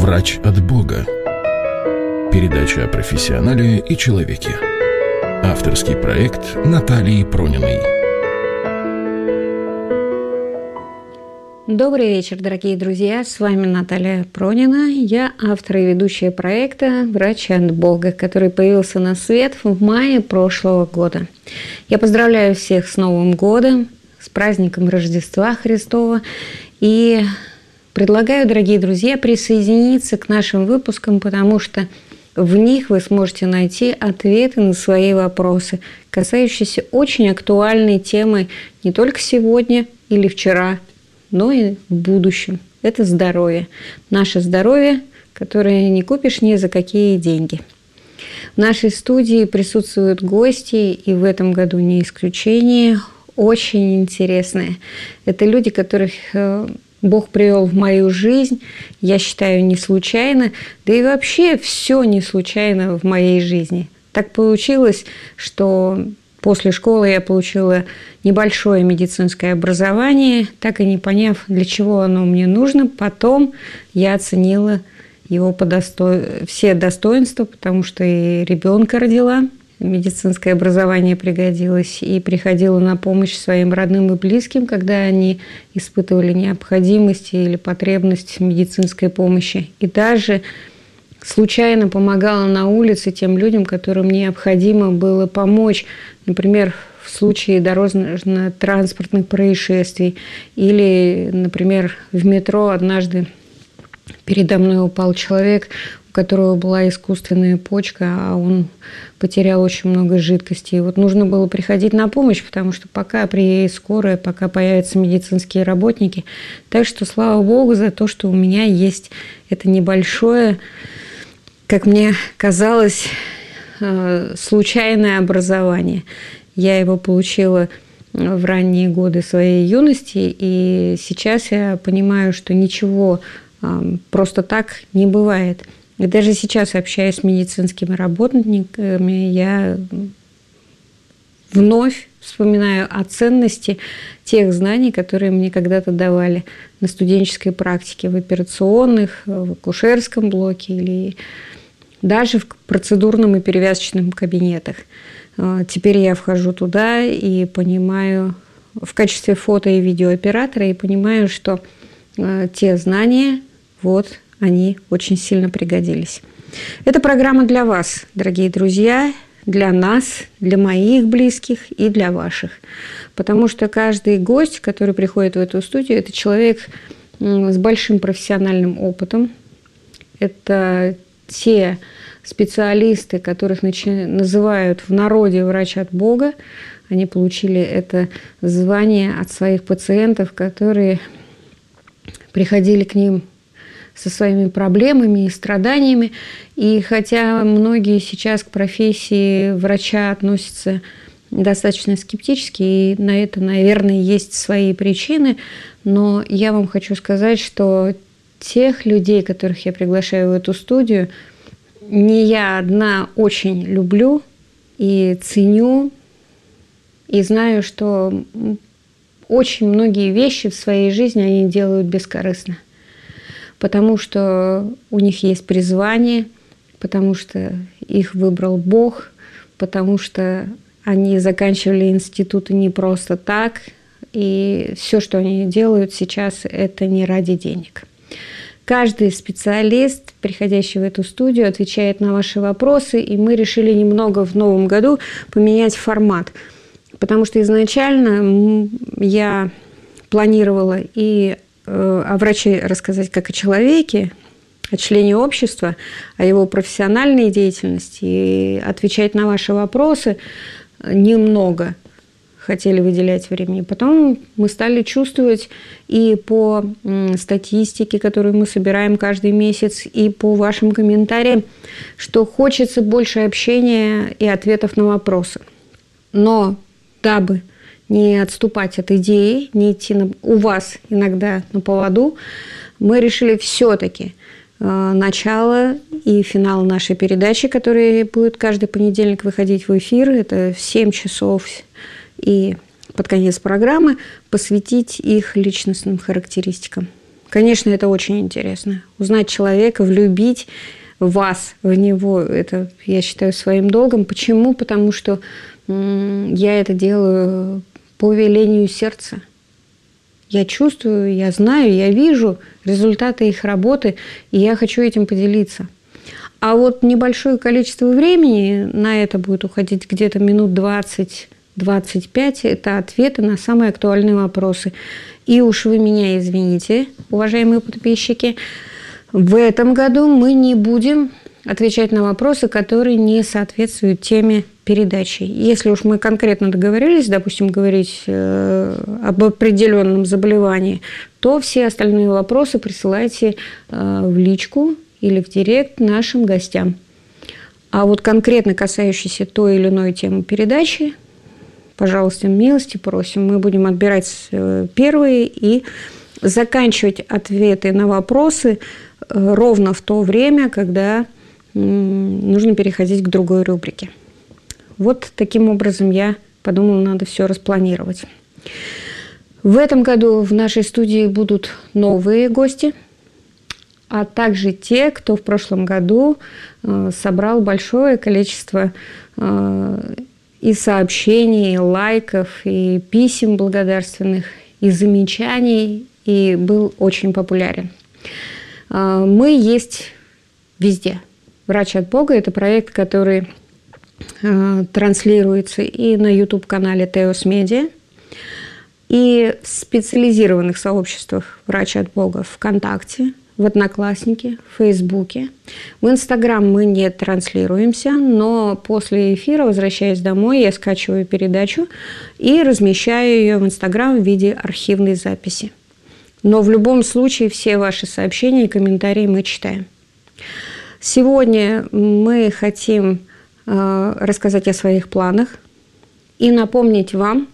Врач от Бога. Передача о профессионале и человеке. Авторский проект Натальи Прониной. Добрый вечер, дорогие друзья. С вами Наталья Пронина. Я автор и ведущая проекта «Врач от Бога», который появился на свет в мае прошлого года. Я поздравляю всех с Новым годом, с праздником Рождества Христова и предлагаю, дорогие друзья, присоединиться к нашим выпускам, потому что в них вы сможете найти ответы на свои вопросы, касающиеся очень актуальной темы не только сегодня или вчера, но и в будущем. Это здоровье. Наше здоровье, которое не купишь ни за какие деньги. В нашей студии присутствуют гости, и в этом году не исключение, очень интересные. Это люди, которых Бог привел в мою жизнь, я считаю, не случайно, да и вообще все не случайно в моей жизни. Так получилось, что после школы я получила небольшое медицинское образование, так и не поняв, для чего оно мне нужно. Потом я оценила его все достоинства, потому что и ребенка родила, медицинское образование пригодилось, и приходила на помощь своим родным и близким, когда они испытывали необходимость или потребность в медицинской помощи. И даже случайно помогала на улице тем людям, которым необходимо было помочь, например, в случае дорожно-транспортных происшествий или, например, в метро однажды передо мной упал человек, у которого была искусственная почка, а он потерял очень много жидкости. И вот нужно было приходить на помощь, потому что пока приедет скорая, пока появятся медицинские работники. Так что слава Богу за то, что у меня есть это небольшое, как мне казалось, случайное образование. Я его получила в ранние годы своей юности, и сейчас я понимаю, что ничего просто так не бывает. И даже сейчас, общаясь с медицинскими работниками, я вновь вспоминаю о ценности тех знаний, которые мне когда-то давали на студенческой практике, в операционных, в акушерском блоке или даже в процедурном и перевязочном кабинетах. Теперь я вхожу туда и понимаю, в качестве фото- и видеооператора, и понимаю, что те знания, они очень сильно пригодились. Эта программа для вас, дорогие друзья, для нас, для моих близких и для ваших. Потому что каждый гость, который приходит в эту студию, это человек с большим профессиональным опытом. Это те специалисты, которых называют в народе «врач от Бога». Они получили это звание от своих пациентов, которые приходили к ним со своими проблемами и страданиями. И хотя многие сейчас к профессии врача относятся достаточно скептически, и на это, наверное, есть свои причины, но я вам хочу сказать, что тех людей, которых я приглашаю в эту студию, не я одна очень люблю и ценю, и знаю, что очень многие вещи в своей жизни они делают бескорыстно. Потому что у них есть призвание, потому что их выбрал Бог, потому что они заканчивали институты не просто так, и все, что они делают сейчас, это не ради денег. Каждый специалист, приходящий в эту студию, отвечает на ваши вопросы, и мы решили немного в новом году поменять формат. Потому что изначально я планировала и о враче рассказать как о человеке, о члене общества, о его профессиональной деятельности, и отвечать на ваши вопросы немного хотели выделять времени. Потом мы стали чувствовать и по статистике, которую мы собираем каждый месяц, и по вашим комментариям, что хочется больше общения и ответов на вопросы. Но дабы не отступать от идеи, не идти у вас иногда на поводу, мы решили все-таки начало и финал нашей передачи, который будет каждый понедельник выходить в эфир, это в 7 часов, и под конец программы посвятить их личностным характеристикам. Конечно, это очень интересно. Узнать человека, влюбить вас в него, это я считаю своим долгом. Почему? Потому что я это делаю по велению сердца. Я чувствую, я знаю, я вижу результаты их работы, и я хочу этим поделиться. А вот небольшое количество времени, на это будет уходить где-то минут 20-25, это ответы на самые актуальные вопросы. И уж вы меня извините, уважаемые подписчики, в этом году мы не будем отвечать на вопросы, которые не соответствуют теме передачи. Если уж мы конкретно договорились, допустим, говорить об определенном заболевании, то все остальные вопросы присылайте в личку или в директ нашим гостям. А вот конкретно касающиеся той или иной темы передачи, пожалуйста, милости просим. Мы будем отбирать первые и заканчивать ответы на вопросы ровно в то время, когда нужно переходить к другой рубрике. Вот таким образом я подумала, надо все распланировать. В этом году в нашей студии будут новые гости, а также те, кто в прошлом году собрал большое количество и сообщений, и лайков, и писем благодарственных, и замечаний, и был очень популярен. Мы есть везде. «Врач от Бога» – это проект, который транслируется и на YouTube-канале Теос Медиа, и в специализированных сообществах «Врач от Бога» ВКонтакте, в Одноклассники, в Фейсбуке. В Инстаграм мы не транслируемся, но после эфира, возвращаясь домой, я скачиваю передачу и размещаю ее в Инстаграм в виде архивной записи. Но в любом случае все ваши сообщения и комментарии мы читаем. Сегодня мы хотим рассказать о своих планах и напомнить вам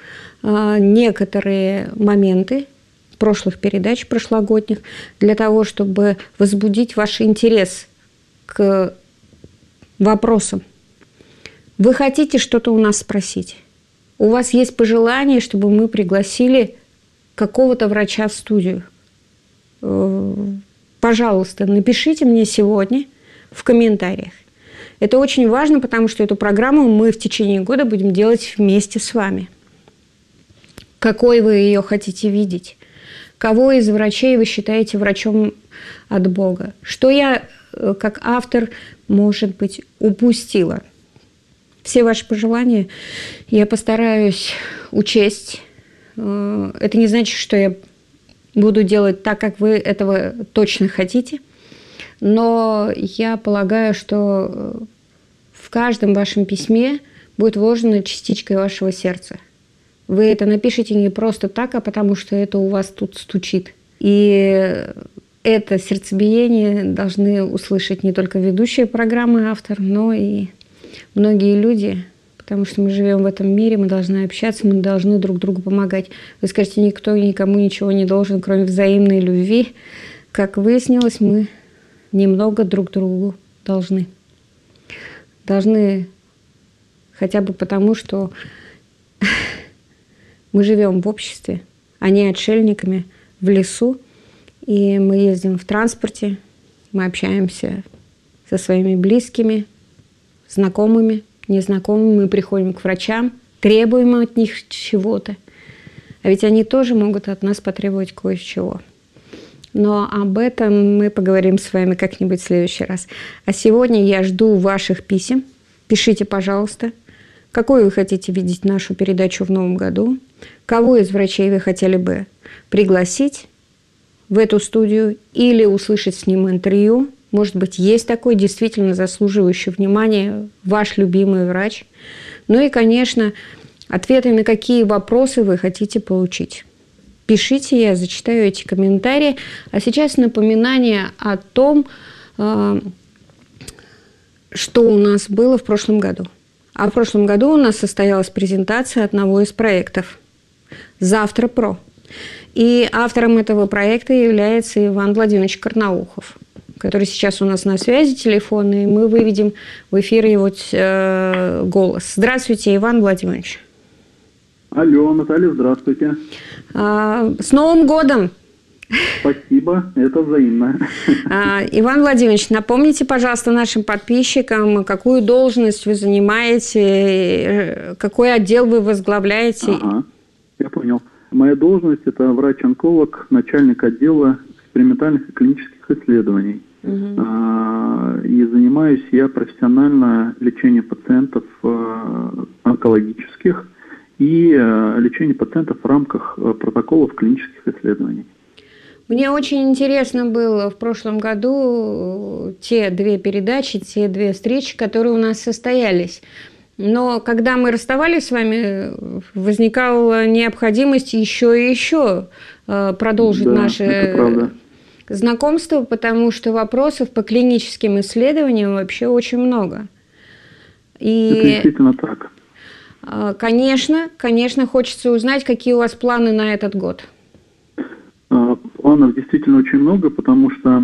некоторые моменты прошлых передач, прошлогодних, для того, чтобы возбудить ваш интерес к вопросам. Вы хотите что-то у нас спросить? У вас есть пожелание, чтобы мы пригласили какого-то врача в студию? Пожалуйста, напишите мне сегодня в комментариях. Это очень важно, потому что эту программу мы в течение года будем делать вместе с вами. Какой вы ее хотите видеть? Кого из врачей вы считаете врачом от Бога? Что я, как автор, может быть, упустила? Все ваши пожелания я постараюсь учесть. Это не значит, что я буду делать так, как вы этого точно хотите. Но я полагаю, что в каждом вашем письме будет вложена частичка вашего сердца. Вы это напишите не просто так, а потому что это у вас тут стучит. И это сердцебиение должны услышать не только ведущие программы, автор, но и многие люди, потому что мы живем в этом мире, мы должны общаться, мы должны друг другу помогать. Вы скажете, никто никому ничего не должен, кроме взаимной любви. Как выяснилось, мы немного друг другу должны. Должны хотя бы потому, что мы живем в обществе, а не отшельниками в лесу, и мы ездим в транспорте, мы общаемся со своими близкими, знакомыми, незнакомыми, мы приходим к врачам, требуем от них чего-то, а ведь они тоже могут от нас потребовать кое-чего. Но об этом мы поговорим с вами как-нибудь в следующий раз. А сегодня я жду ваших писем. Пишите, пожалуйста, какой вы хотите видеть нашу передачу в новом году, кого из врачей вы хотели бы пригласить в эту студию или услышать с ним интервью. Может быть, есть такой действительно заслуживающий внимания ваш любимый врач. Ну и, конечно, ответы на какие вопросы вы хотите получить. Пишите, я зачитаю эти комментарии. А сейчас напоминание о том, что у нас было в прошлом году. А в прошлом году у нас состоялась презентация одного из проектов «Завтра ПРО». И автором этого проекта является Иван Владимирович Карнаухов, который сейчас у нас на связи телефонной, и мы выведем в эфир его голос. Здравствуйте, Иван Владимирович. Алло, Наталья, здравствуйте. С Новым годом! Спасибо, это взаимно. Иван Владимирович, напомните, пожалуйста, нашим подписчикам, какую должность вы занимаете, какой отдел вы возглавляете. Ага, я понял. Моя должность – это врач-онколог, начальник отдела экспериментальных и клинических исследований. И занимаюсь я профессионально лечением пациентов онкологических и лечением пациентов в рамках протоколов клинических исследований. Мне очень интересно было в прошлом году те 2 передачи, те 2 встречи, которые у нас состоялись. Но когда мы расставались с вами, возникала необходимость еще и еще продолжить наше знакомство, потому что вопросов по клиническим исследованиям вообще очень много. И, это действительно так. Конечно, хочется узнать, какие у вас планы на этот год. Планов действительно очень много, потому что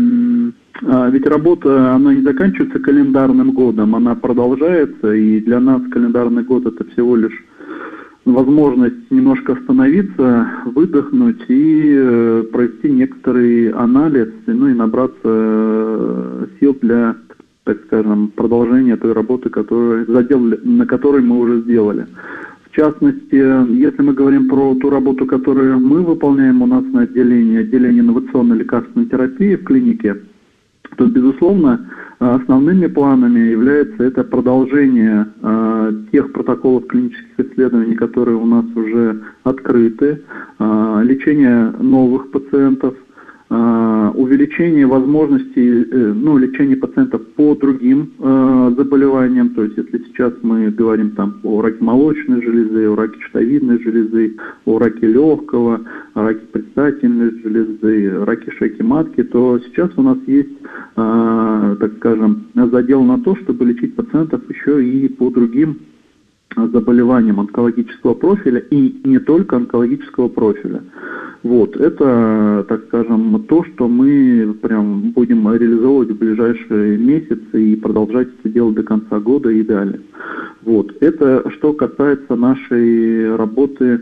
ведь работа, она не заканчивается календарным годом, она продолжается, и для нас календарный год – это всего лишь возможность немножко остановиться, выдохнуть и провести некоторый анализ, ну и набраться сил для, так скажем, продолжения той работы, на которой мы уже сделали. В частности, если мы говорим про ту работу, которую мы выполняем у нас на отделении инновационной лекарственной терапии в клинике, то, безусловно, основными планами является это продолжение тех протоколов клинических исследований, которые у нас уже открыты, лечение новых пациентов, увеличение возможностей лечения пациентов по другим заболеваниям. То есть, если сейчас мы говорим там о раке молочной железы, о раке щитовидной железы, о раке легкого, о раке предстательной железы, раке шейки матки, то сейчас у нас есть, так скажем, задел на то, чтобы лечить пациентов еще и по другим заболеваниям онкологического профиля и не только онкологического профиля. Вот, это, так скажем, то, что мы прям будем реализовывать в ближайшие месяцы и продолжать это делать до конца года и далее. Вот, это что касается нашей работы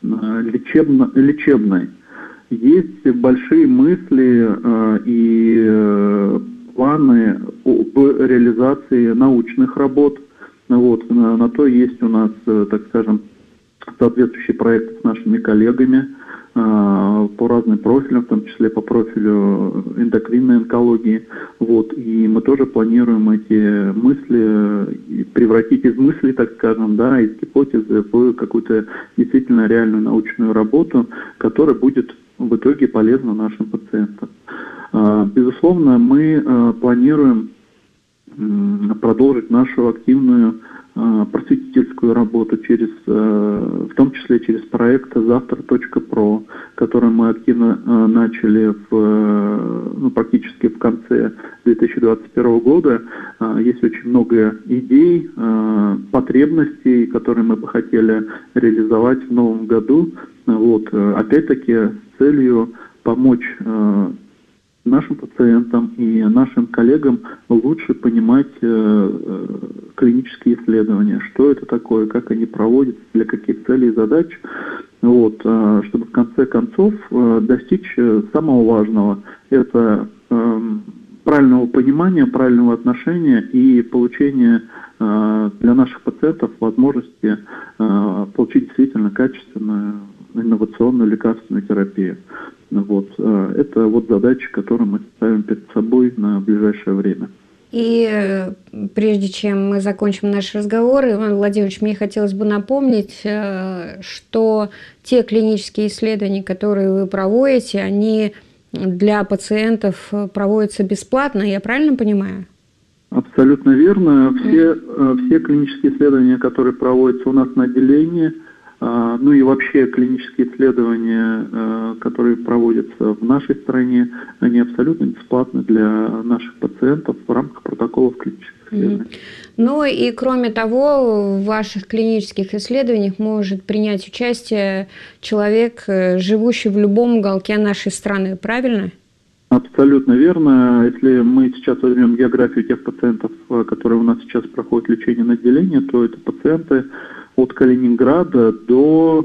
лечебной. Есть большие мысли и планы об реализации научных работ. Вот, на то есть у нас, так скажем, соответствующие проекты с нашими коллегами по разным профилям, в том числе по профилю эндокринной онкологии. Вот, и мы тоже планируем эти мысли превратить из мыслей, так скажем, из гипотезы в какую-то действительно реальную научную работу, которая будет в итоге полезна нашим пациентам. Безусловно, мы планируем продолжить нашу активную просветительскую работу в том числе через проект «Завтра.про», который мы активно начали практически в конце 2021 года. Есть очень много идей, потребностей, которые мы бы хотели реализовать в новом году. Вот, опять-таки с целью помочь нашим пациентам и нашим коллегам лучше понимать клинические исследования, что это такое, как они проводятся, для каких целей и задач, вот, чтобы в конце концов достичь самого важного, это правильного понимания, правильного отношения и получения для наших пациентов возможности получить действительно качественную инновационную лекарственную терапию. Вот. Это вот задачи, которые мы ставим перед собой на ближайшее время. И прежде чем мы закончим наш разговор, Иван Владимирович, мне хотелось бы напомнить, что те клинические исследования, которые вы проводите, они для пациентов проводятся бесплатно, я правильно понимаю? Абсолютно верно. Все клинические исследования, которые проводятся у нас на отделении, ну и вообще клинические исследования, которые проводятся в нашей стране, они абсолютно бесплатны для наших пациентов в рамках протоколов клинических исследований. Ну и кроме того, в ваших клинических исследованиях может принять участие человек, живущий в любом уголке нашей страны, правильно? Абсолютно верно. Если мы сейчас возьмем географию тех пациентов, которые у нас сейчас проходят лечение на отделении, то это пациенты от Калининграда до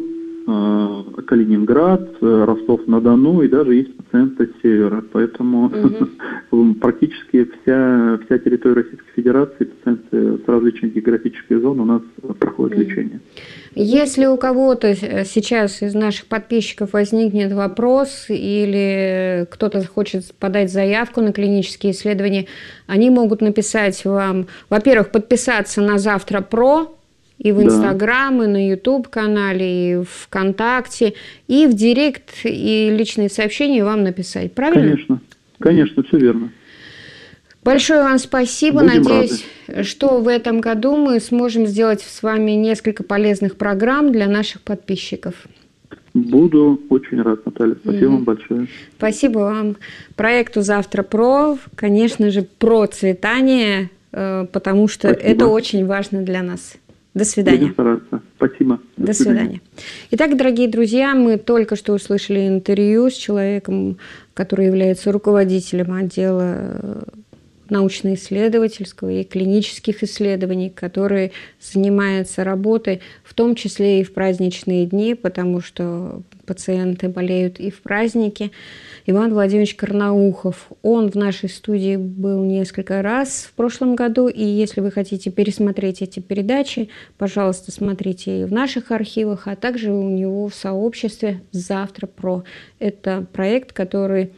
Калининград, Ростов-на-Дону и даже есть пациенты с севера. Поэтому практически вся территория Российской Федерации, пациенты с различных географических зон у нас проходят лечение. Если у кого-то сейчас из наших подписчиков возникнет вопрос или кто-то захочет подать заявку на клинические исследования, они могут написать вам, во-первых, подписаться на «Завтра ПРО», и в Инстаграм, и на Ютуб-канале, и ВКонтакте, и в Директ, и личные сообщения вам написать. Правильно? Конечно, все верно. Большое вам спасибо. Будем Надеюсь, рады. что в этом году мы сможем сделать с вами несколько полезных программ для наших подписчиков. Буду очень рад, Наталья. Спасибо вам большое. Спасибо вам. Проекту «Завтра ПРО», конечно же, процветание, потому что это очень важно для нас. До свидания. Будем стараться. Спасибо. До свидания. Итак, дорогие друзья, мы только что услышали интервью с человеком, который является руководителем отдела научно-исследовательского и клинических исследований, который занимается работой, в том числе и в праздничные дни, потому что пациенты болеют и в праздники. Иван Владимирович Карнаухов. Он в нашей студии был несколько раз в прошлом году, и если вы хотите пересмотреть эти передачи, пожалуйста, смотрите и в наших архивах, а также у него в сообществе «Завтра ПРО». Это проект, который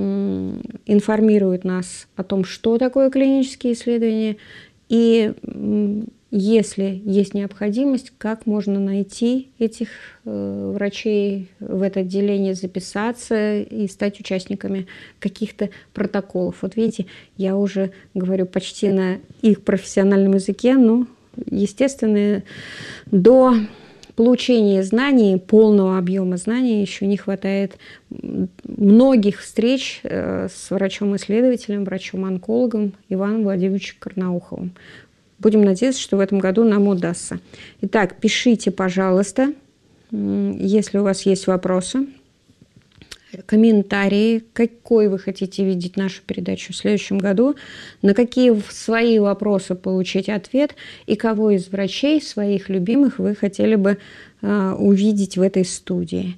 информирует нас о том, что такое клинические исследования, и если есть необходимость, как можно найти этих врачей в это отделение, записаться и стать участниками каких-то протоколов. Вот видите, я уже говорю почти на их профессиональном языке, но, естественно, до получения знаний, полного объема знаний еще не хватает многих встреч с врачом-исследователем, врачом-онкологом Иваном Владимировичем Карнауховым. Будем надеяться, что в этом году нам удастся. Итак, пишите, пожалуйста, если у вас есть вопросы, комментарии, какой вы хотите видеть нашу передачу в следующем году, на какие свои вопросы получить ответ и кого из врачей своих любимых вы хотели бы увидеть в этой студии.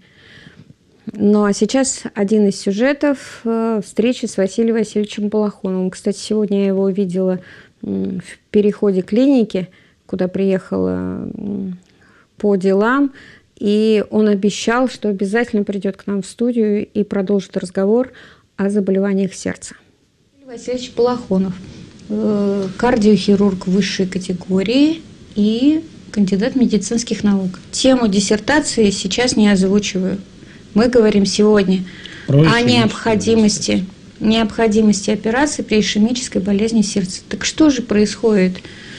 Ну а сейчас один из сюжетов встречи с Василием Васильевичем Балахоновым. Кстати, сегодня я его увидела в переходе клиники, куда приехала по делам, и он обещал, что обязательно придет к нам в студию и продолжит разговор о заболеваниях сердца. Василий Васильевич Балахонов, кардиохирург высшей категории и кандидат медицинских наук. Тему диссертации сейчас не озвучиваю. Мы говорим сегодня о необходимости операции при ишемической болезни сердца. Так что же происходит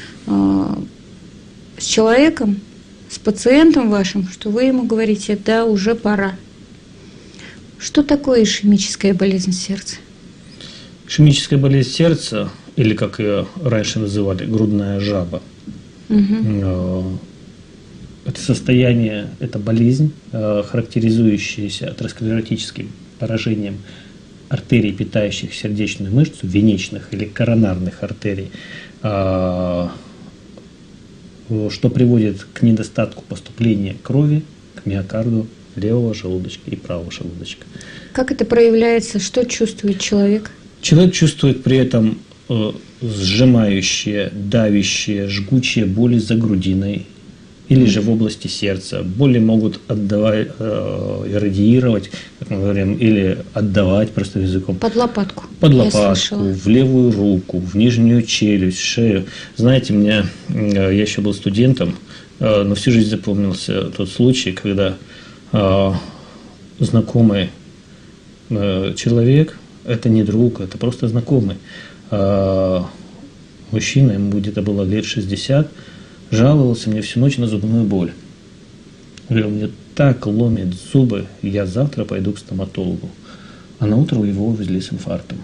с человеком, с пациентом вашим, что вы ему говорите, да, уже пора? Что такое ишемическая болезнь сердца? Ишемическая болезнь сердца, или как ее раньше называли, грудная жаба, это состояние, это болезнь, характеризующаяся атеросклеротическим поражением артерий, питающих сердечную мышцу, венечных или коронарных артерий, что приводит к недостатку поступления крови к миокарду левого желудочка и правого желудочка. Как это проявляется? Что чувствует человек? Человек чувствует при этом сжимающие, давящие, жгучие боли за грудиной или же в области сердца. Боли могут отдавать, радиировать, как мы говорим, или отдавать просто языком. Под лопатку. Под лопатку, в левую руку, в нижнюю челюсть, шею. Знаете, я еще был студентом, но всю жизнь запомнился тот случай, когда знакомый человек, это не друг, это просто знакомый, мужчина, ему где-то было лет 60, жаловался мне всю ночь на зубную боль. Говорил, мне так ломит зубы, я завтра пойду к стоматологу. А на утро его увезли с инфарктом.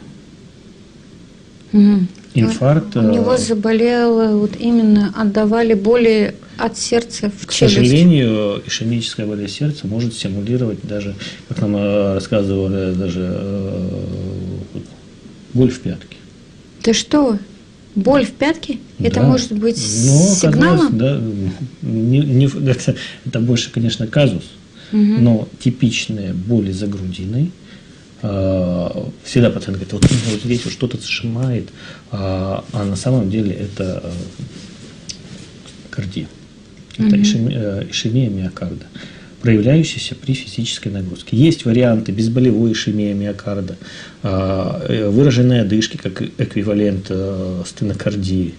Инфаркт. У него заболело, вот именно отдавали боли от сердца в челюсть. К сожалению, ишемическая болезнь сердца может стимулировать даже, как нам рассказывали, даже боль в пятке. Ты что? Боль в пятке? Да. Это может быть сигналом? Да, это больше, конечно, казус. Но типичные боли за грудиной, всегда пациент говорит, вот здесь вот что-то сжимает, а на самом деле это кардия, это ишемия миокарда, проявляющаяся при физической нагрузке. Есть варианты безболевой ишемии миокарда, выраженной одышки как эквивалент стенокардии.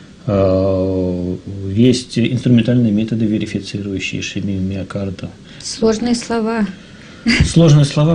Есть инструментальные методы, верифицирующие ишемию миокарда. Сложные слова. Сложные слова,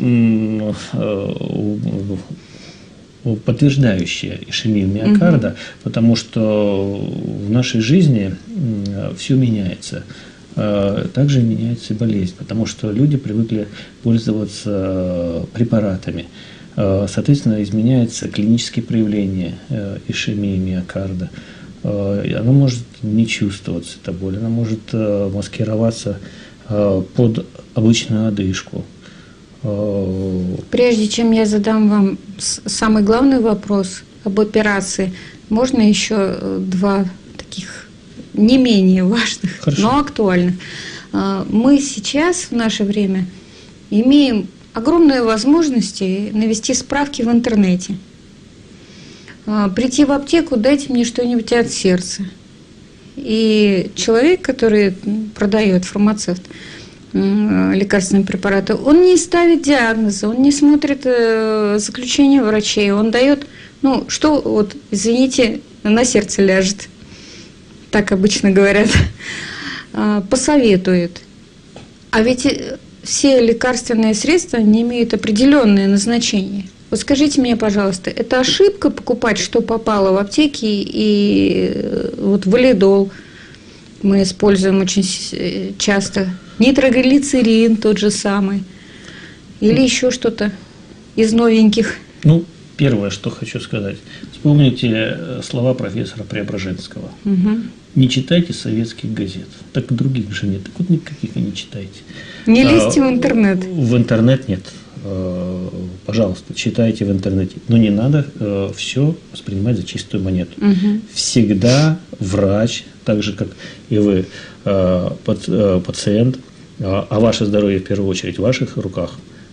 подтверждающие ишемию миокарда, потому что в нашей жизни все меняется. Также меняется и болезнь, потому что люди привыкли пользоваться препаратами. Соответственно, изменяются клинические проявления ишемии миокарда. Она может не чувствоваться, эта боль, она может маскироваться под обычную одышку. Прежде чем я задам вам самый главный вопрос об операции, можно еще два таких не менее важных, Хорошо. но актуальных. Мы сейчас, в наше время, имеем огромные возможности навести справки в интернете. Прийти в аптеку, дайте мне что-нибудь от сердца. И человек, который продает, фармацевт, лекарственные препараты, он не ставит диагноза, он не смотрит заключение врачей, он дает, ну, что, вот, извините, на сердце ляжет, так обычно говорят, посоветует. А ведь все лекарственные средства, они имеют определенное назначение. Вот скажите мне, пожалуйста, это ошибка покупать, что попало в аптеке, и вот валидол мы используем очень часто, нитроглицерин тот же самый, или еще что-то из новеньких? Ну, первое, что хочу сказать, вспомните слова профессора Преображенского. Угу. Не читайте советских газет, так других же нет, так вот никаких и не читайте. Не лезьте в интернет. В интернет нет. Пожалуйста, читайте в интернете. Но не надо все воспринимать за чистую монету. Угу. Всегда врач, так же как и вы, пациент, а ваше здоровье в первую очередь в ваших руках,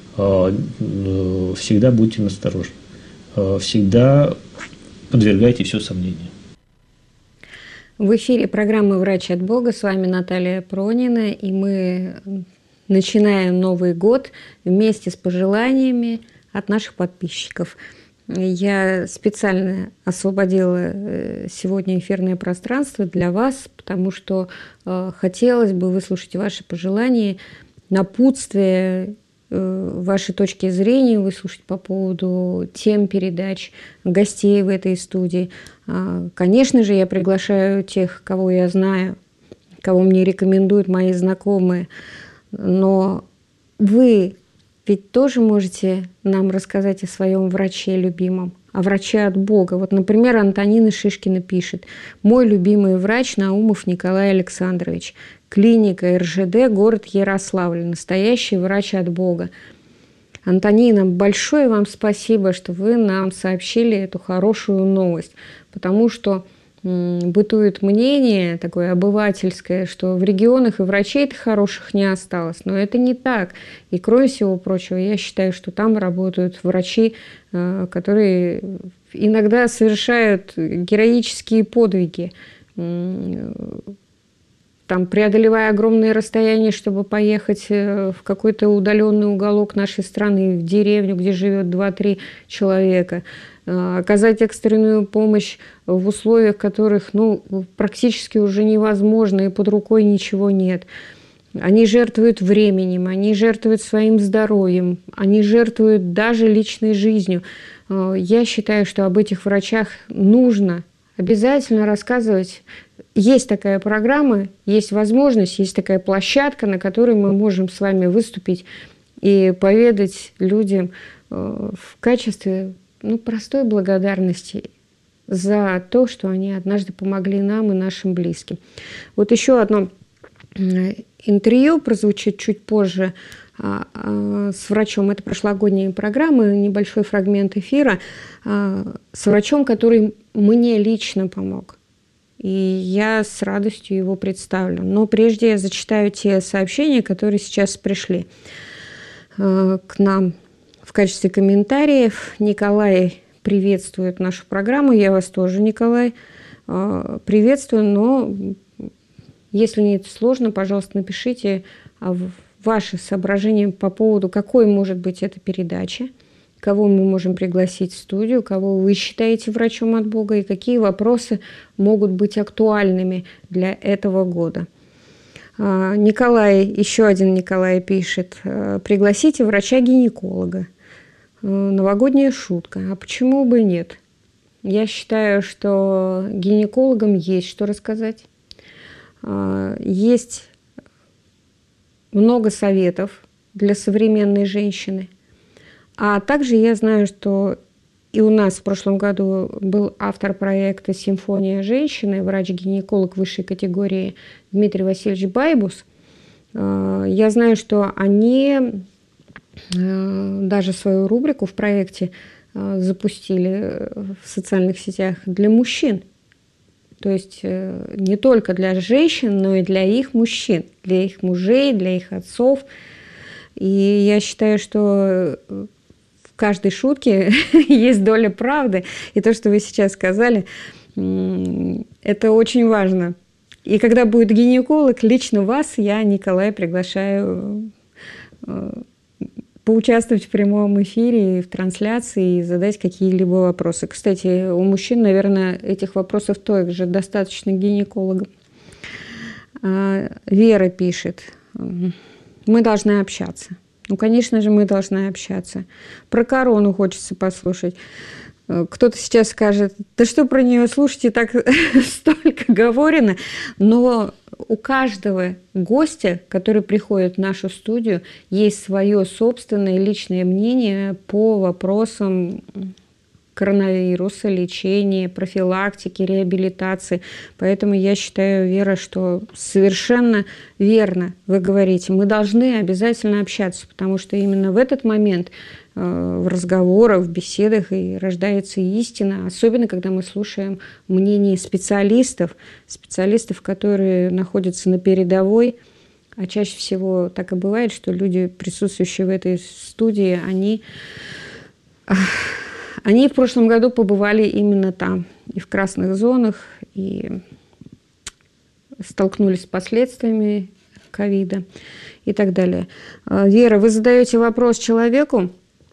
всегда будьте насторожны. Всегда подвергайте все сомнению. В эфире программы «Врач от Бога». С вами Наталья Пронина, и мы начинаем Новый год вместе с пожеланиями от наших подписчиков. Я специально освободила сегодня эфирное пространство для вас, потому что хотелось бы выслушать ваши пожелания, напутствия, ваши точки зрения выслушать по поводу тем передач, гостей в этой студии. Конечно же, я приглашаю тех, кого я знаю, кого мне рекомендуют мои знакомые, но вы ведь тоже можете нам рассказать о своем враче любимом, о враче от Бога. Вот, например, Антонина Шишкина пишет: «Мой любимый врач Наумов Николай Александрович. Клиника РЖД, город Ярославль. Настоящий врач от Бога». Антонина, большое вам спасибо, что вы нам сообщили эту хорошую новость, потому что бытует мнение такое обывательское, что в регионах и врачей-то хороших не осталось, но это не так. И кроме всего прочего, я считаю, что там работают врачи, которые иногда совершают героические подвиги, там, преодолевая огромные расстояния, чтобы поехать в какой-то удаленный уголок нашей страны, в деревню, где живет 2-3 человека, оказать экстренную помощь в условиях, которых практически уже невозможно, и под рукой ничего нет. Они жертвуют временем, они жертвуют своим здоровьем, они жертвуют даже личной жизнью. Я считаю, что об этих врачах нужно обязательно рассказывать. Есть такая программа, есть возможность, есть такая площадка, на которой мы можем с вами выступить и поведать людям в качестве простой благодарности за то, что они однажды помогли нам и нашим близким. Вот еще одно интервью прозвучит чуть позже с врачом. Это прошлогодняя программа, небольшой фрагмент эфира с врачом, который мне лично помог. и я с радостью его представлю. Но прежде я зачитаю те сообщения, которые сейчас пришли к нам в качестве комментариев. Николай приветствует нашу программу. Я вас тоже, Николай, приветствую. Но если не сложно, пожалуйста, напишите ваши соображения по поводу, какой может быть эта передача, кого мы можем пригласить в студию, кого вы считаете врачом от Бога, и какие вопросы могут быть актуальными для этого года. Николай, еще один Николай пишет: пригласите врача-гинеколога. Новогодняя шутка. А почему бы нет? Я считаю, что гинекологам есть что рассказать. Есть много советов для современной женщины. А также я знаю, что и у нас в прошлом году был автор проекта «Симфония женщины», врач-гинеколог высшей категории Дмитрий Васильевич Байбус. Я знаю, что они даже свою рубрику в проекте запустили в социальных сетях для мужчин. То есть не только для женщин, но и для их мужчин, для их мужей, для их отцов. И я считаю, что в каждой шутке есть доля правды. И то, что вы сейчас сказали, это очень важно. И когда будет гинеколог, лично вас я, Николай, приглашаю поучаствовать в прямом эфире, в трансляции и задать какие-либо вопросы. Кстати, у мужчин, наверное, этих вопросов также достаточно гинекологам. Вера пишет: мы должны общаться. Ну, конечно же, мы должны общаться. Про корону хочется послушать. Кто-то сейчас скажет: да что про нее слушать, и так столько говорено. Но у каждого гостя, который приходит в нашу студию, есть свое собственное личное мнение по вопросам коронавируса, лечения, профилактики, реабилитации. Поэтому я считаю, Вера, что совершенно верно вы говорите. Мы должны обязательно общаться, потому что именно в этот момент в разговорах, в беседах и рождается истина, особенно когда мы слушаем мнение специалистов, которые находятся на передовой. А чаще всего так и бывает, что люди, присутствующие в этой студии, они в прошлом году побывали именно там, и в красных зонах, и столкнулись с последствиями ковида и так далее. Вера, вы задаете вопрос человеку,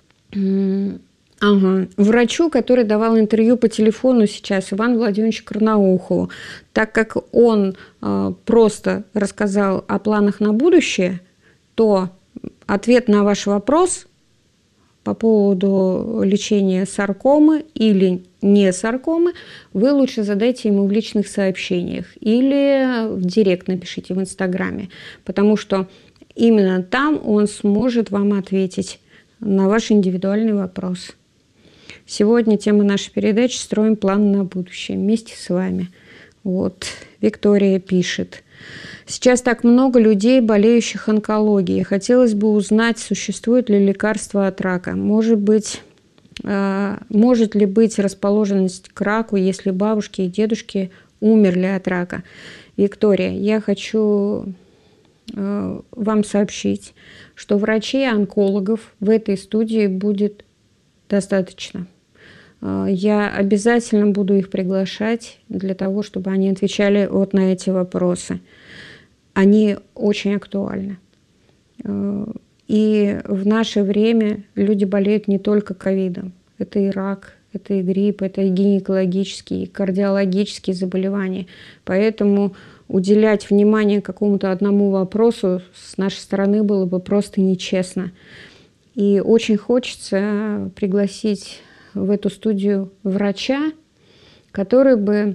врачу, который давал интервью по телефону сейчас, Ивану Владимировичу Карнаухову. Так как он просто рассказал о планах на будущее, то ответ на ваш вопрос по поводу лечения саркомы или не саркомы вы лучше задайте ему в личных сообщениях или в директ напишите в Инстаграме, потому что именно там он сможет вам ответить на ваш индивидуальный вопрос. Сегодня тема нашей передачи «Строим план на будущее» вместе с вами. Вот, Виктория пишет: сейчас так много людей, болеющих онкологией. Хотелось бы узнать, существует ли лекарство от рака. Может ли быть расположенность к раку, если бабушки и дедушки умерли от рака? Виктория, я хочу вам сообщить, что врачей-онкологов в этой студии будет достаточно. Я обязательно буду их приглашать для того, чтобы они отвечали вот на эти вопросы. Они очень актуальны. И в наше время люди болеют не только ковидом. Это и рак, это и грипп, это и гинекологические, и кардиологические заболевания. Поэтому уделять внимание какому-то одному вопросу с нашей стороны было бы просто нечестно. И очень хочется пригласить в эту студию врача, который бы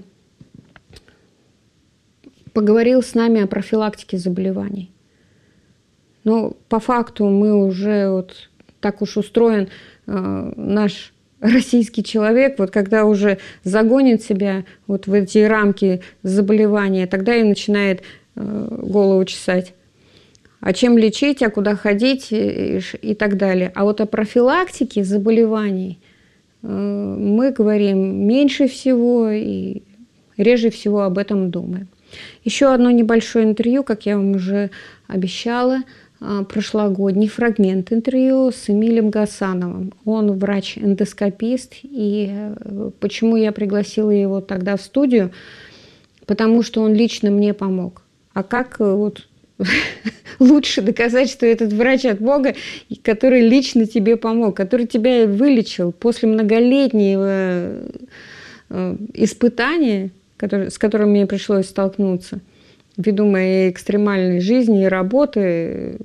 поговорил с нами о профилактике заболеваний. Но по факту мы уже вот так уж устроен наш российский человек, вот когда уже загонит себя вот в эти рамки заболевания, тогда и начинает голову чесать. А чем лечить, а куда ходить и так далее. А вот о профилактике заболеваний мы говорим меньше всего, и реже всего об этом думаем. Еще одно небольшое интервью, как я вам уже обещала, прошлогодний фрагмент интервью с Эмилем Гасановым. Он врач-эндоскопист, и почему я пригласила его тогда в студию? Потому что он лично мне помог. А как вот лучше доказать, что этот врач от Бога, который лично тебе помог, который тебя вылечил после многолетнего испытания, с которым мне пришлось столкнуться, ввиду моей экстремальной жизни и работы.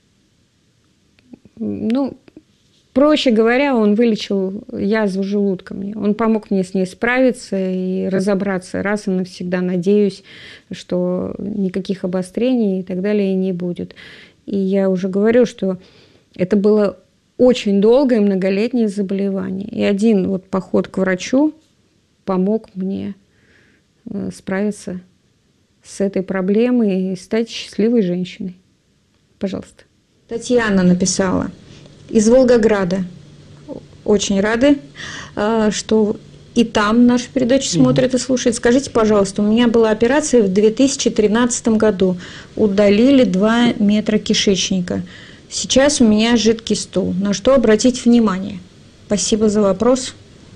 Ну, проще говоря, он вылечил язву желудка мне. Он помог мне с ней справиться и разобраться раз и навсегда. Надеюсь, что никаких обострений и так далее не будет. И я уже говорю, что это было очень долгое многолетнее заболевание. И один вот поход к врачу помог мне справиться с этой проблемой и стать счастливой женщиной. Пожалуйста. Татьяна написала из Волгограда. Очень рады, что и там нашу передачу смотрят и слушают. Скажите, пожалуйста, у меня была операция в 2013 году. Удалили 2 метра кишечника. Сейчас у меня жидкий стул. На что обратить внимание? Спасибо за вопрос.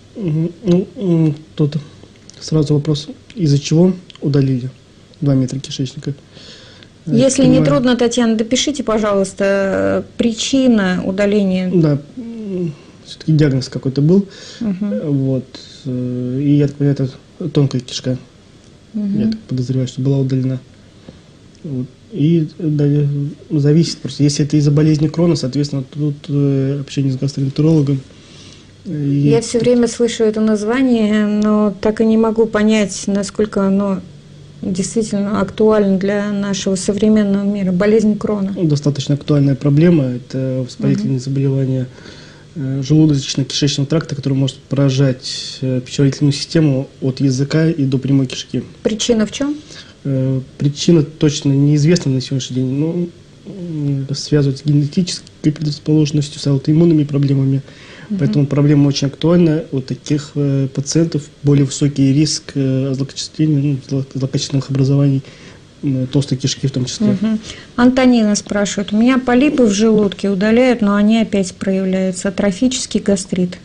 Тут сразу вопрос. Из-за чего удалили 2 метра кишечника? Если не трудно, Татьяна, допишите, пожалуйста, причина удаления. Да, все-таки диагноз какой-то был. Вот. И я так понимаю, это тонкая кишка. Я так подозреваю, что была удалена. Вот. И далее зависит просто. Если это из-за болезни Крона, соответственно, тут общение с гастроэнтерологом. Я все время слышу это название, но так и не могу понять, насколько оно действительно актуально для нашего современного мира. Болезнь Крона. Достаточно актуальная проблема. Это воспалительные заболевания желудочно-кишечного тракта, который может поражать пищеварительную систему от языка и до прямой кишки. Причина в чем? Причина точно неизвестна на сегодняшний день, но связывается с генетической предрасположенностью, с аутоиммунными проблемами. Поэтому проблема очень актуальна. У таких пациентов более высокий риск злокачествления, злокачественных образований толстой кишки в том числе. Антонина спрашивает. У меня полипы в желудке удаляют, но они опять проявляются. Атрофический гастрит.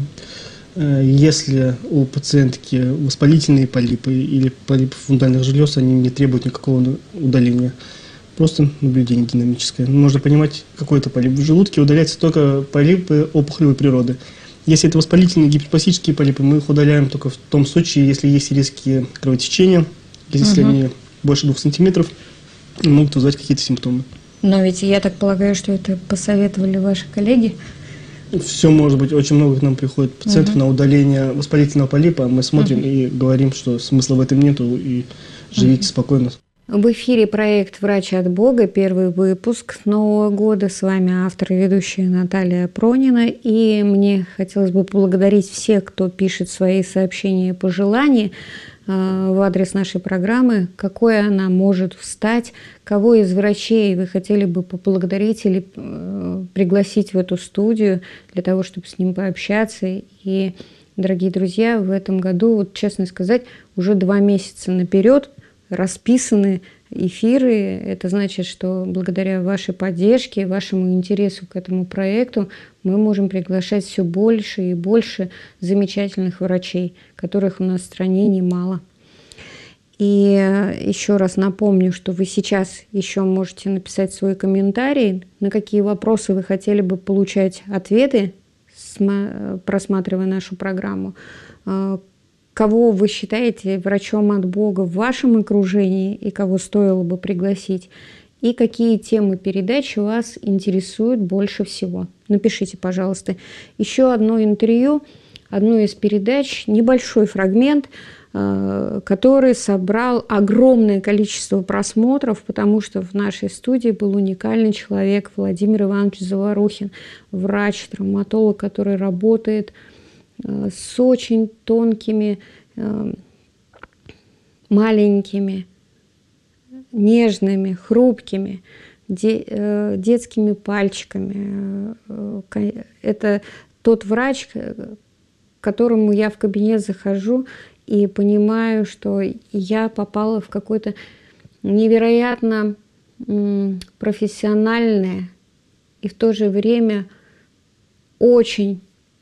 Если у пациентки воспалительные полипы или полипы фундальных желез, они не требуют никакого удаления. Просто наблюдение динамическое. Нужно понимать, какой это полип. В желудке удаляются только полипы опухолевой природы. Если это воспалительные гиперпластические полипы, мы их удаляем только в том случае, если есть риски кровотечения, если они больше 2 сантиметров, могут вызывать какие-то симптомы. Но ведь я так полагаю, что это посоветовали ваши коллеги. Все может быть. Очень много к нам приходит пациентов на удаление воспалительного полипа. Мы смотрим и говорим, что смысла в этом нету, и живите спокойно. В эфире проект «Врач от Бога», первый выпуск Нового года. С вами автор и ведущая Наталья Пронина. И мне хотелось бы поблагодарить всех, кто пишет свои сообщения и пожелания в адрес нашей программы, какой она может встать, кого из врачей вы хотели бы поблагодарить или пригласить в эту студию для того, чтобы с ним пообщаться. И, дорогие друзья, в этом году, вот, честно сказать, уже 2 месяца наперед расписаны эфиры. Это значит, что благодаря вашей поддержке, вашему интересу к этому проекту мы можем приглашать все больше и больше замечательных врачей, которых у нас в стране немало. И еще раз напомню, что вы сейчас еще можете написать свой комментарий, на какие вопросы вы хотели бы получать ответы, просматривая нашу программу. Кого вы считаете врачом от Бога в вашем окружении и кого стоило бы пригласить, и какие темы передачи вас интересуют больше всего. Напишите, пожалуйста. Еще одно интервью, одну из передач, небольшой фрагмент, который собрал огромное количество просмотров, потому что в нашей студии был уникальный человек Владимир Иванович Заварухин, врач-травматолог, который работает с очень тонкими, маленькими, нежными, хрупкими детскими пальчиками. Это тот врач, к которому я в кабинет захожу, и понимаю, что я попала в какое-то невероятно профессиональное и в то же время очень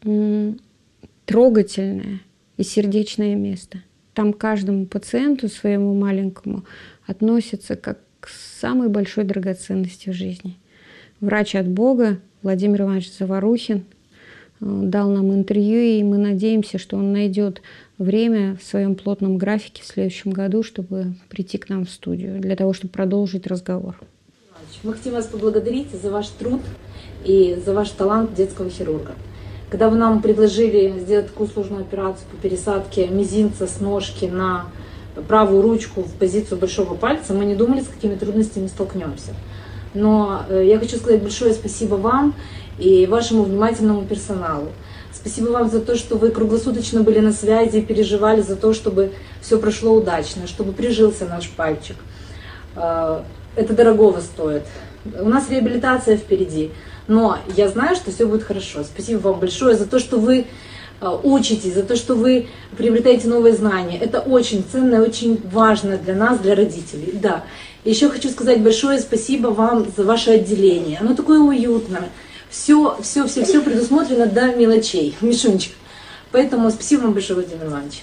трогательное и сердечное место. Там каждому пациенту своему маленькому относится как к самой большой драгоценности в жизни. Врач от Бога Владимир Иванович Заварухин дал нам интервью, и мы надеемся, что он найдет время в своем плотном графике в следующем году, чтобы прийти к нам в студию, для того, чтобы продолжить разговор. Мы хотим вас поблагодарить за ваш труд и за ваш талант детского хирурга. Когда вы нам предложили сделать такую сложную операцию по пересадке мизинца с ножки на правую ручку в позицию большого пальца, мы не думали, с какими трудностями столкнемся. Но я хочу сказать большое спасибо вам и вашему внимательному персоналу. Спасибо вам за то, что вы круглосуточно были на связи и переживали за то, чтобы все прошло удачно, чтобы прижился наш пальчик. Это дорогого стоит. У нас реабилитация впереди. Но я знаю, что все будет хорошо. Спасибо вам большое за то, что вы учитесь, за то, что вы приобретаете новые знания. Это очень ценно и очень важно для нас, для родителей. Да. Еще хочу сказать большое спасибо вам за ваше отделение. Оно такое уютное. Все предусмотрено до мелочей. Мишунечка. Поэтому спасибо вам большое, Владимир Иванович.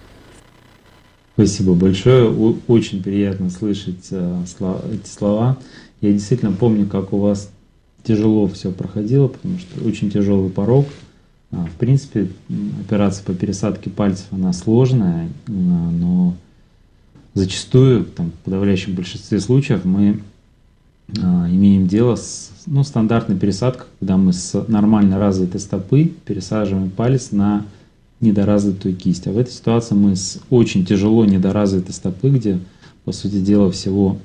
Спасибо большое. Очень приятно слышать эти слова. Я действительно помню, как у вас тяжело все проходило, потому что очень тяжелый порог. В принципе, операция по пересадке пальцев, она сложная, но зачастую, в подавляющем большинстве случаев, мы имеем дело с стандартной пересадкой, когда мы с нормально развитой стопы пересаживаем палец на недоразвитую кисть. А в этой ситуации мы с очень тяжело недоразвитой стопы, где, по сути дела, всего,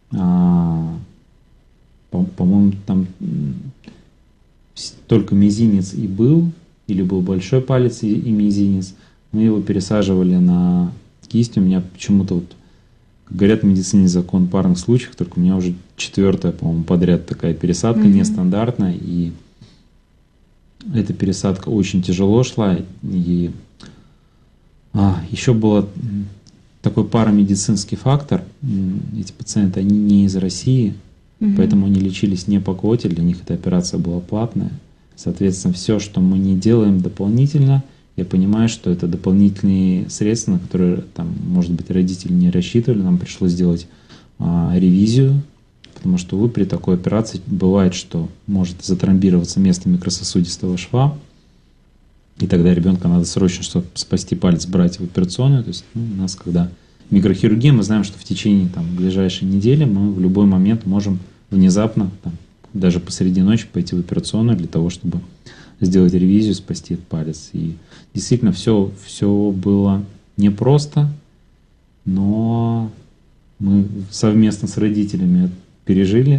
по-моему, там только мизинец и был, или был большой палец и мизинец, мы его пересаживали на кисть. У меня почему-то, как говорят в медицине, закон парных случаев, только у меня уже 4-я, по-моему, подряд такая пересадка, нестандартная, и эта пересадка очень тяжело шла, и еще был такой парамедицинский фактор. Эти пациенты, они не из России, поэтому они лечились не по квоте, для них эта операция была платная. Соответственно, все, что мы не делаем дополнительно, я понимаю, что это дополнительные средства, на которые, может быть, родители не рассчитывали. Нам пришлось сделать ревизию, потому что при такой операции бывает, что может затромбироваться место микрососудистого шва, и тогда ребенка надо срочно, чтобы спасти палец, брать в операционную. То есть у нас, когда микрохирургия, мы знаем, что в течение ближайшей недели мы в любой момент можем внезапно, даже посреди ночи, пойти в операционную для того, чтобы сделать ревизию, спасти этот палец. И действительно все было непросто, но мы совместно с родителями это пережили.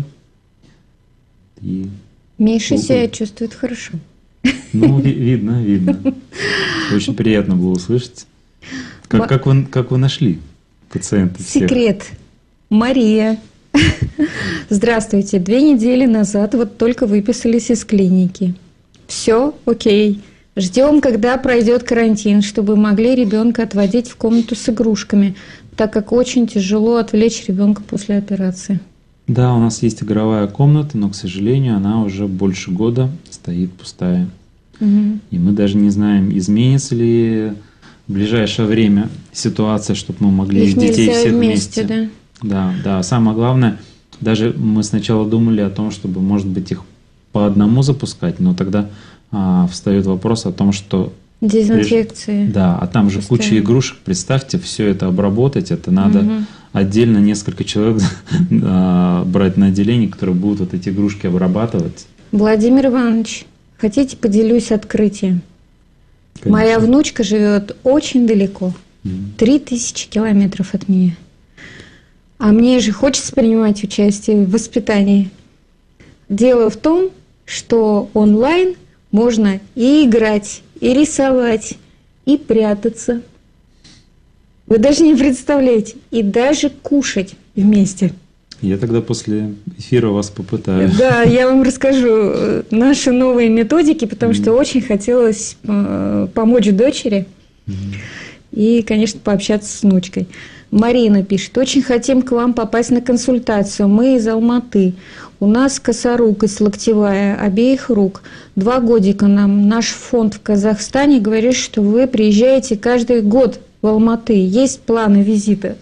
И Миша себя чувствует хорошо. Видно. Очень приятно было услышать. Как вы нашли пациента? Секрет. Мария. Здравствуйте. 2 недели назад только выписались из клиники. Все окей. Ждем, когда пройдет карантин, чтобы могли ребенка отводить в комнату с игрушками, так как очень тяжело отвлечь ребенка после операции. Да, у нас есть игровая комната, но, к сожалению, она уже больше года стоит пустая. И мы даже не знаем, изменится ли в ближайшее время ситуация, чтобы мы могли их детей всех вместе. Да. Самое главное, даже мы сначала думали о том, чтобы, может быть, их по одному запускать, но тогда встает вопрос о том, что... Дезинфекции. Да, а там же куча игрушек. Представьте, все это обработать, это надо отдельно несколько человек брать на отделение, которые будут эти игрушки обрабатывать. Владимир Иванович, хотите, поделюсь открытием? Конечно. Моя внучка живет очень далеко, 3000 километров от меня. А мне же хочется принимать участие в воспитании. Дело в том, что онлайн можно и играть, и рисовать, и прятаться. Вы даже не представляете. И даже кушать вместе. Я тогда после эфира вас попытаю. Да, я вам расскажу наши новые методики, потому что очень хотелось помочь дочери. и, конечно, пообщаться с внучкой. Марина пишет: очень хотим к вам попасть на консультацию. Мы из Алматы. У нас косорукость локтевая обеих рук. 2 годика нам. Наш фонд в Казахстане говорит, что вы приезжаете каждый год в Алматы. Есть планы визита?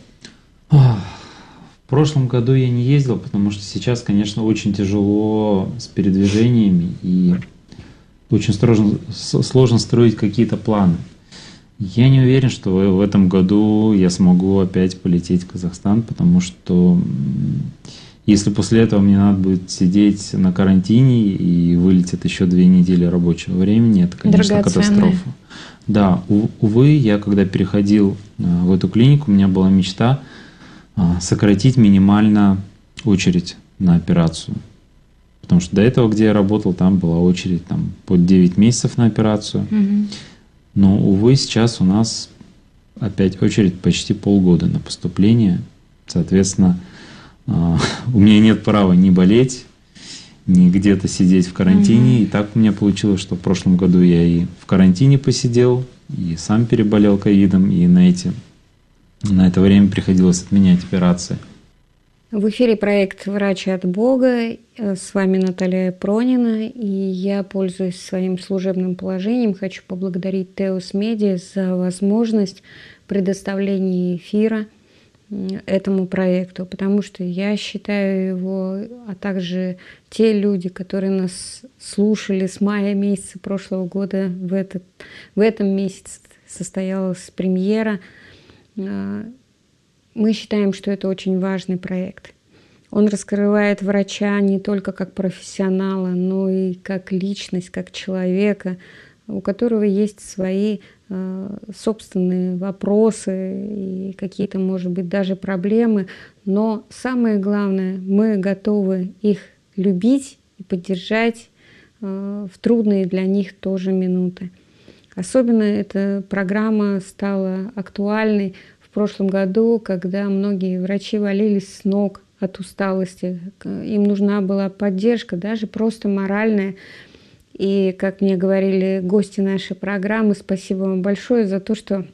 В прошлом году я не ездил, потому что сейчас, конечно, очень тяжело с передвижениями и очень сложно строить какие-то планы. Я не уверен, что в этом году я смогу опять полететь в Казахстан, потому что если после этого мне надо будет сидеть на карантине и вылетит еще 2 недели рабочего времени, это, конечно, катастрофа. Да, увы, я когда переходил в эту клинику, у меня была мечта сократить минимально очередь на операцию. Потому что до этого, где я работал, там была очередь под 9 месяцев на операцию. Но, увы, сейчас у нас опять очередь почти полгода на поступление. Соответственно, у меня нет права ни болеть, ни где-то сидеть в карантине. И так у меня получилось, что в прошлом году я и в карантине посидел, и сам переболел ковидом, и на это время приходилось отменять операции. В эфире проект «Врач от Бога». С вами Наталья Пронина. И я, пользуясь своим служебным положением, хочу поблагодарить Теос Медиа за возможность предоставления эфира этому проекту. Потому что я считаю его, а также те люди, которые нас слушали с мая месяца прошлого года, в этом месяце состоялась премьера. Мы считаем, что это очень важный проект. Он раскрывает врача не только как профессионала, но и как личность, как человека, у которого есть свои собственные вопросы и какие-то, может быть, даже проблемы. Но самое главное, мы готовы их любить и поддержать в трудные для них тоже минуты. Особенно эта программа стала актуальной в прошлом году, когда многие врачи валились с ног от усталости. Им нужна была поддержка, даже просто моральная. И, как мне говорили гости нашей программы, спасибо вам большое за то, что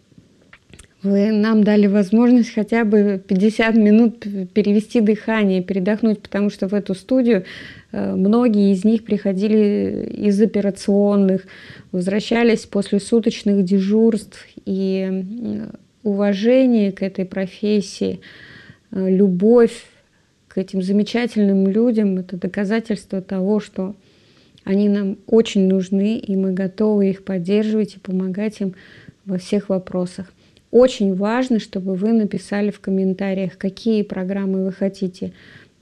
вы нам дали возможность хотя бы 50 минут перевести дыхание, передохнуть, потому что в эту студию многие из них приходили из операционных, возвращались после суточных дежурств, и уважение к этой профессии, любовь к этим замечательным людям – это доказательство того, что они нам очень нужны, и мы готовы их поддерживать и помогать им во всех вопросах. Очень важно, чтобы вы написали в комментариях, какие программы вы хотите,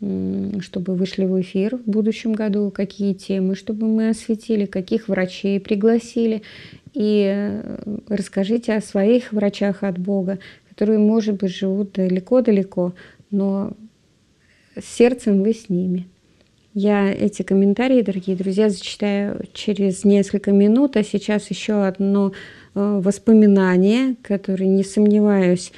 чтобы вышли в эфир в будущем году, какие темы, чтобы мы осветили, каких врачей пригласили. И расскажите о своих врачах от Бога, которые, может быть, живут далеко-далеко, но сердцем вы с ними. Я эти комментарии, дорогие друзья, зачитаю через несколько минут, а сейчас еще одно воспоминание, которое, не сомневаюсь,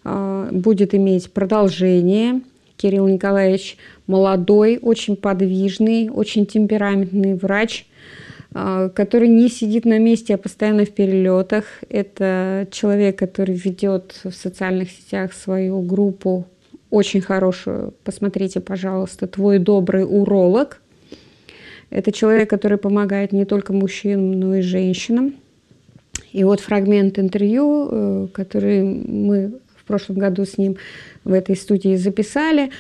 будет иметь продолжение. Кирилл Николаевич молодой, очень подвижный, очень темпераментный врач, который не сидит на месте, а постоянно в перелетах. Это человек, который ведет в социальных сетях свою группу, очень хорошую. Посмотрите, пожалуйста, «Твой добрый уролог». Это человек, который помогает не только мужчинам, но и женщинам. И вот фрагмент интервью, который мы в прошлом году с ним в этой студии записали.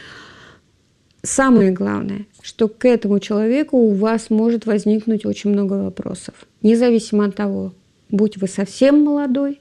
Самое главное, что к этому человеку у вас может возникнуть очень много вопросов. Независимо от того, будь вы совсем молодой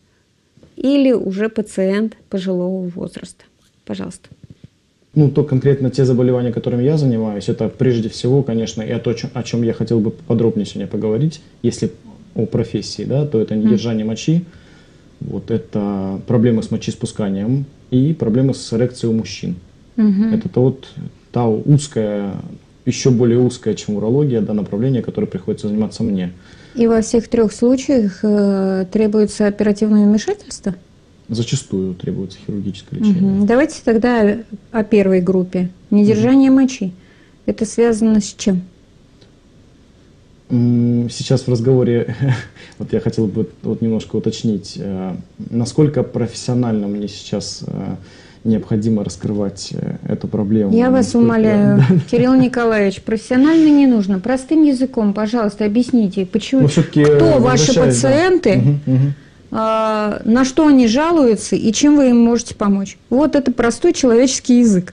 или уже пациент пожилого возраста. Пожалуйста. То конкретно те заболевания, которыми я занимаюсь, это прежде всего, конечно, и о чем я хотел бы подробнее сегодня поговорить, если о профессии, да, то это недержание мочи, вот это проблемы с мочеиспусканием и проблемы с эрекцией у мужчин. Это та узкая, еще более узкая, чем урология, направление, которое приходится заниматься мне. И во всех 3 случаях требуется оперативное вмешательство? Зачастую требуется хирургическое лечение. Давайте тогда о первой группе. Недержание мочи. Это связано с чем? Сейчас в разговоре, вот я хотел бы вот немножко уточнить, насколько профессионально мне сейчас необходимо раскрывать эту проблему. Я вас умоляю, Кирилл Николаевич, профессионально не нужно. Простым языком, пожалуйста, объясните, почему, кто ваши пациенты, на что они жалуются и чем вы им можете помочь. Вот это простой человеческий язык.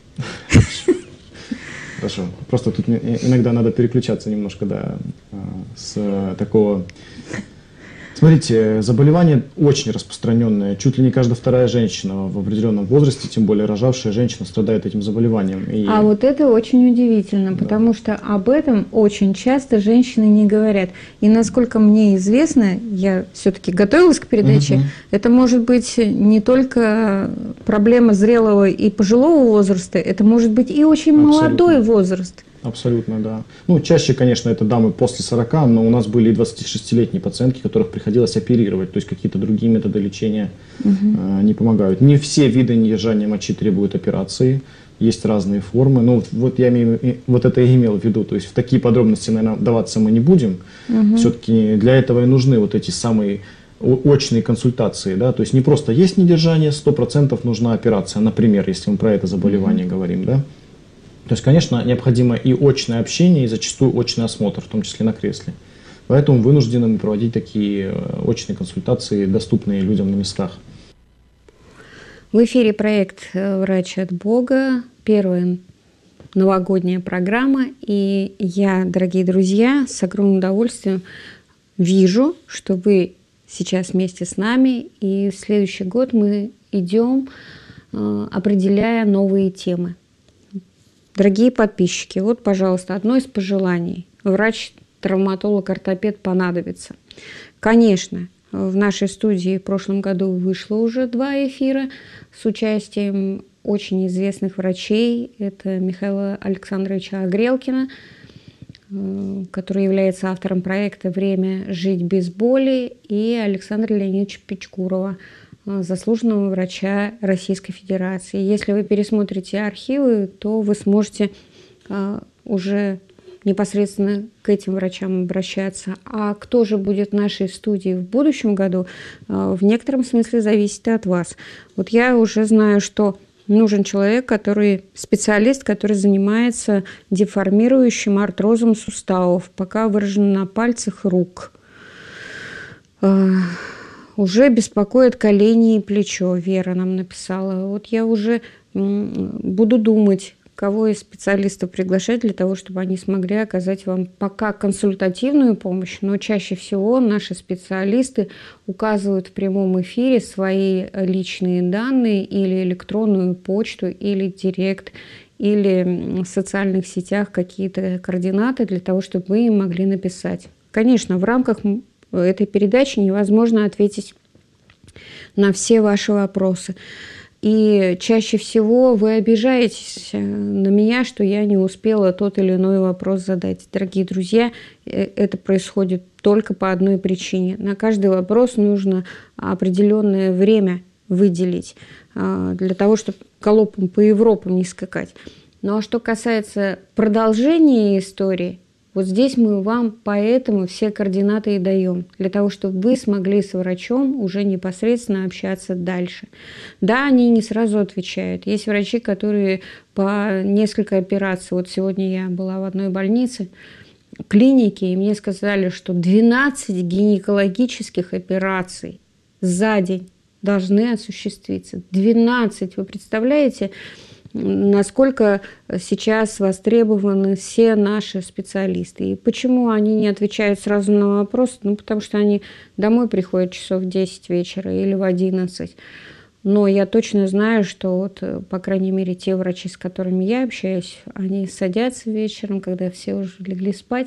Хорошо. Просто тут иногда надо переключаться немножко, да, с такого... Смотрите, заболевание очень распространенное. Чуть ли не каждая вторая женщина в определенном возрасте, тем более рожавшая женщина, страдает этим заболеванием. А вот это очень удивительно, потому что об этом очень часто женщины не говорят. И насколько мне известно, я все-таки готовилась к передаче, это может быть не только проблема зрелого и пожилого возраста, это может быть и очень молодой возраст. Абсолютно, да. Ну, чаще, конечно, это дамы после 40, но у нас были и 26-летние пациентки, которых приходилось оперировать, то есть какие-то другие методы лечения не помогают. Не все виды недержания мочи требуют операции, есть разные формы. Ну, вот я вот это и имел в виду, то есть в такие подробности, наверное, вдаваться мы не будем. Все-таки для этого и нужны вот эти самые очные консультации, да, то есть не просто есть недержание, 100% нужна операция, например, если мы про это заболевание говорим, да. То есть, конечно, необходимо и очное общение, и зачастую очный осмотр, в том числе на кресле. Поэтому вынуждены мы проводить такие очные консультации, доступные людям на местах. В эфире проект «Врач от Бога», первая новогодняя программа. И я, дорогие друзья, с огромным удовольствием вижу, что вы сейчас вместе с нами. И в следующий год мы идем, определяя новые темы. Дорогие подписчики, вот, пожалуйста, одно из пожеланий. Врач-травматолог-ортопед понадобится. Конечно, в нашей студии в прошлом году вышло уже 2 эфира с участием очень известных врачей. Это Михаила Александровича Огрелкина, который является автором проекта «Время жить без боли», и Александра Леонидовича Печкурова, заслуженного врача Российской Федерации. Если вы пересмотрите архивы, то вы сможете уже непосредственно к этим врачам обращаться. А кто же будет в нашей студии в будущем году, в некотором смысле зависит от вас. Вот я уже знаю, что нужен человек, специалист, который занимается деформирующим артрозом суставов, пока выражен на пальцах рук. Уже беспокоит колени и плечо, Вера нам написала. Вот я уже буду думать, кого из специалистов приглашать для того, чтобы они смогли оказать вам пока консультативную помощь, но чаще всего наши специалисты указывают в прямом эфире свои личные данные или электронную почту, или директ, или в социальных сетях какие-то координаты для того, чтобы вы им могли написать. Конечно, в рамках этой передачи невозможно ответить на все ваши вопросы. И чаще всего вы обижаетесь на меня, что я не успела тот или иной вопрос задать. Дорогие друзья, это происходит только по одной причине. На каждый вопрос нужно определенное время выделить для того, чтобы галопом по Европам не скакать. Ну а что касается продолжения истории, вот здесь мы вам поэтому все координаты и даем, для того, чтобы вы смогли с врачом уже непосредственно общаться дальше. Да, они не сразу отвечают. Есть врачи, которые по несколько операций, вот сегодня я была в одной больнице, клинике, и мне сказали, что 12 гинекологических операций за день должны осуществиться. 12, вы представляете? Насколько сейчас востребованы все наши специалисты. И почему они не отвечают сразу на вопрос? Ну, потому что они домой приходят часов в 10 вечера или в 11. Но я точно знаю, что вот, по крайней мере, те врачи, с которыми я общаюсь, они садятся вечером, когда все уже легли спать,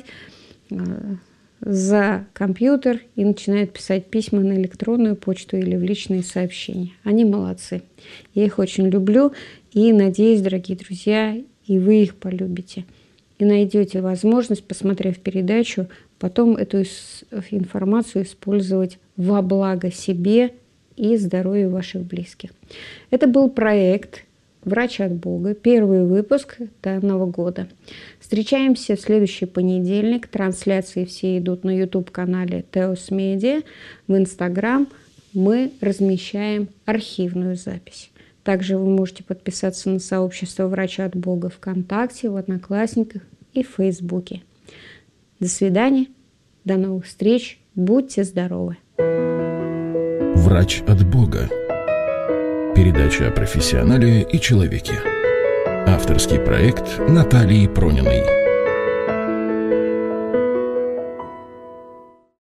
за компьютер и начинают писать письма на электронную почту или в личные сообщения. Они молодцы. Я их очень люблю и надеюсь, дорогие друзья, и вы их полюбите. И найдете возможность, посмотрев передачу, потом эту информацию использовать во благо себе и здоровью ваших близких. Это был проект «Врач от Бога», первый выпуск данного года. Встречаемся в следующий понедельник. Трансляции все идут на YouTube-канале Теос Медиа. В Instagram мы размещаем архивную запись. Также вы можете подписаться на сообщество «Врач от Бога» ВКонтакте, в Одноклассниках и в Фейсбуке. До свидания, до новых встреч, будьте здоровы! «Врач от Бога». Передача о профессионале и человеке. Авторский проект Натальи Прониной.